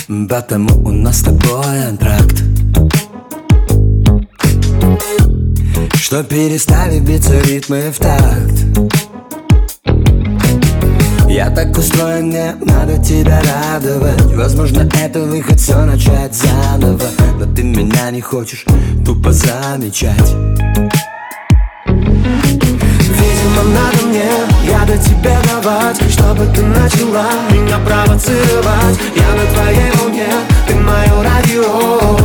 Потому у нас с тобой антракт, что перестали биться ритмы в такт. Я так устроен, мне надо тебя радовать. Возможно, это выход, все начать заново. Но ты меня не хочешь тупо замечать. Видимо, надо мне яда тебе давать, чтобы ты начала меня провоцировать. Я на твоей волне, ты мое радио.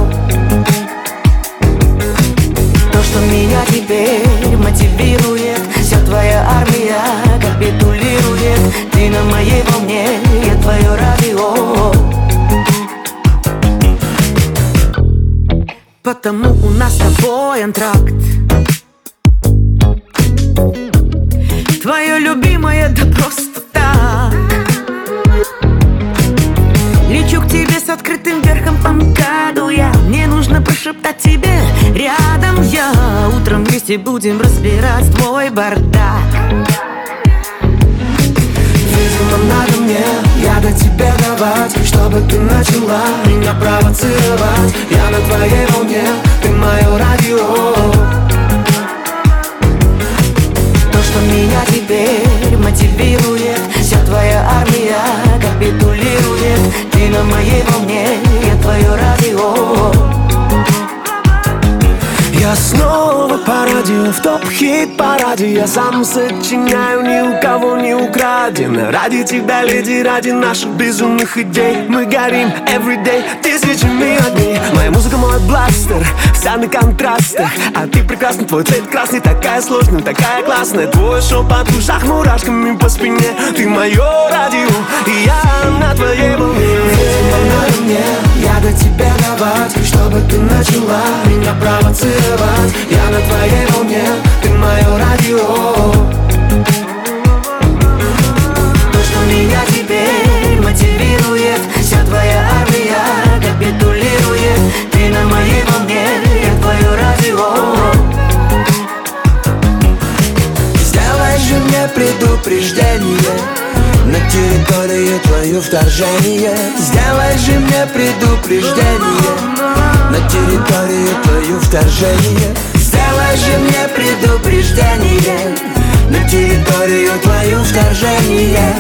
То, что меня теперь мотивирует, вся твоя армия капитулирует. Ты на моей волне, я твое радио. Потому у нас с тобой антракт. Твое любимое, да просто так. Лечу к тебе с открытым верхом по МКАДу я. Мне нужно прошептать тебе рядом я. Утром вместе будем разбирать твой бардак. Видимо, надо мне яда тебе давать, чтобы ты начала меня провоцировать. Я на твоей волне, ты мое радио. То, что меня теперь мотивирует, вся твоя армия капитулирует. Ты на моей волне, я твое радио. Я снова по радио, в топ-хит-параде. Я сам сочиняю, ни у кого не украдено. Ради тебя, леди, ради наших безумных идей. Мы горим everyday тысячами огней. Моя музыка, мой бластер, вся на контрастах. А ты прекрасна, твой цвет красный, такая сложная, такая классная. Твой шепот в ушах, мурашками по спине. Ты мое радио, и я на твоей волне. Надо мне яда тебе давать, чтобы ты начала меня провоцировать. Я на твоей волне, ты мое радио. То, что меня теперь мотивирует, вся твоя армия капитулирует. Ты на моей волне, я твое радио. Сделай же мне предупреждение на территорию твою вторжение. Сделай же мне предупреждение на территорию твою вторжение. Сделай же мне предупреждение на территорию твою вторжение.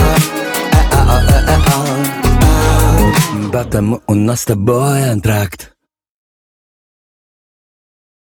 Потому у нас с тобой антракт.